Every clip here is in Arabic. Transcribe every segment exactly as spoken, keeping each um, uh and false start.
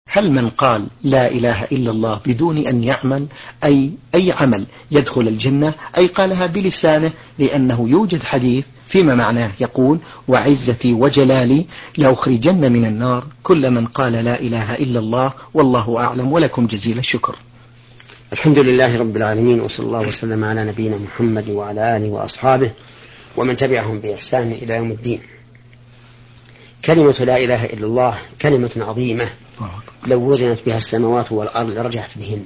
هل من قال لا إله إلا الله بدون أن يعمل أي أي عمل يدخل الجنة، أي قالها بلسانه؟ لأنه يوجد حديث فيما معناه يقول: وعزتي وجلالي لأخرجن من النار كل من قال لا إله إلا الله. والله أعلم، ولكم جزيل الشكر. الحمد لله رب العالمين، وصلى الله وسلم على نبينا محمد وعلى آله وأصحابه ومن تبعهم بإحسان إلى يوم الدين. كلمة لا إله إلا الله كلمة عظيمة، لو وزنت بها السماوات والأرض لرجحت بهن.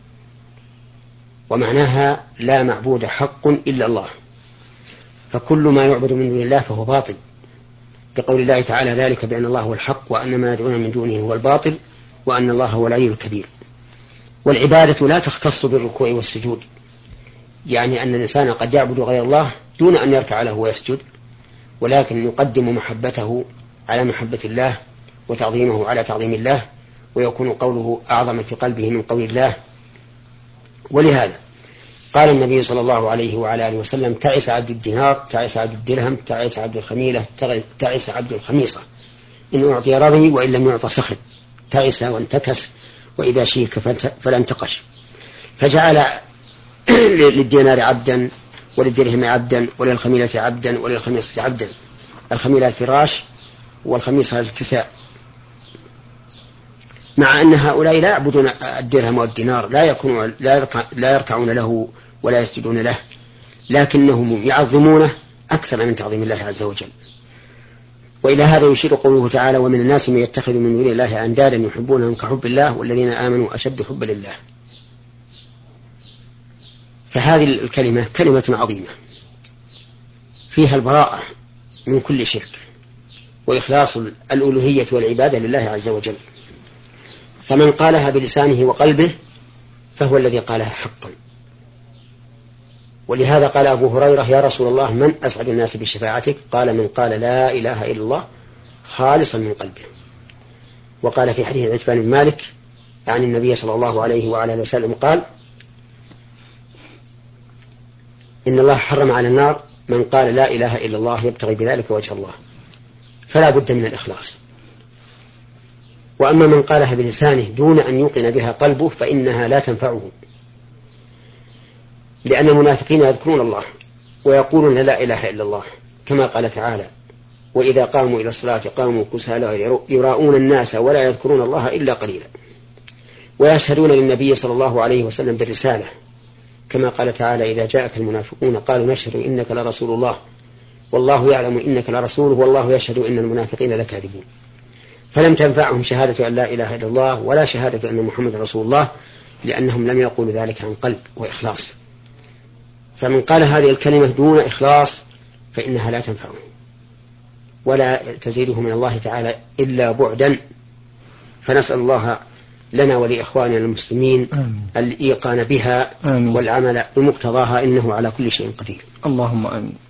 ومعناها لا معبود حق إلا الله، فكل ما يعبد من دون الله فهو باطل، بقول الله تعالى: ذلك بأن الله هو الحق وأن ما يدعون من دونه هو الباطل وأن الله هو العلي الكبير. والعبادة لا تختص بالركوع والسجود، يعني أن الإنسان قد يعبد غير الله دون أن يركع له ويسجد، ولكن يقدم محبته على محبة الله وتعظيمه على تعظيم الله، ويكون قوله أعظم في قلبه من قول الله. ولهذا قال النبي صلى الله عليه وعلى آله وسلم: تعس عبد الدينار، تعس عبد الدرهم، تعس عبد الخميلة، تعس عبد الخميصة، إن أعطي رضي وإن لم يعط سخط، تعس وانتكس وإذا شيك فلا انتقش. فجعل للدينار عبدا، وللدرهم عبدا، وللخميلة عبدا، وللخميصة عبدا. الخميلة الفراش والخميصة الكساء، مع أن هؤلاء لا يعبدون الدرهم والدينار، لا يكونوا لا, يركع لا يركعون له ولا يسجدون له، لكنهم يعظمونه أكثر من تعظيم الله عز وجل. وإلى هذا يشير قوله تعالى: ومن الناس من يتخذ من دون الله أندادا يحبونهم كحب الله والذين آمنوا أشد حبا لله. فهذه الكلمة كلمة عظيمة فيها البراءة من كل شرك، وإخلاص الألوهية والعبادة لله عز وجل. فمن قالها بلسانه وقلبه فهو الذي قالها حقا. ولهذا قال أبو هريرة: يا رسول الله، من أسعد الناس بشفاعتك؟ قال: من قال لا إله إلا الله خالصا من قلبه. وقال في حديث عتبان بن مالك عن النبي صلى الله عليه وعلى آله وسلم قال: إن الله حرم على النار من قال لا إله إلا الله يبتغي بذلك وجه الله. فلا بد من الإخلاص. وأما من قالها بلسانه دون أن يوقن بها قلبه فإنها لا تنفعه، لأن المنافقين يذكرون الله ويقولون لا إله إلا الله، كما قال تعالى: وإذا قاموا إلى الصلاة قاموا كسالى يراؤون الناس ولا يذكرون الله إلا قليلا. ويشهدون للنبي صلى الله عليه وسلم بالرسالة، كما قال تعالى: إذا جاءك المنافقون قالوا نشهد إنك لرسول الله والله يعلم إنك لرسوله والله يشهد إن المنافقين لكاذبون. فلم تنفعهم شهادة أن لا إله إلا الله ولا شهادة أن محمد رسول الله، لأنهم لم يقولوا ذلك عن قلب وإخلاص. فمن قال هذه الكلمة دون إخلاص فإنها لا تنفعه ولا تزيده من الله تعالى إلا بعدا. فنسأل الله لنا ولإخواننا المسلمين الإيقان بها آمين. والعمل بمقتضاها، إنه على كل شيء قدير. اللهم آمين.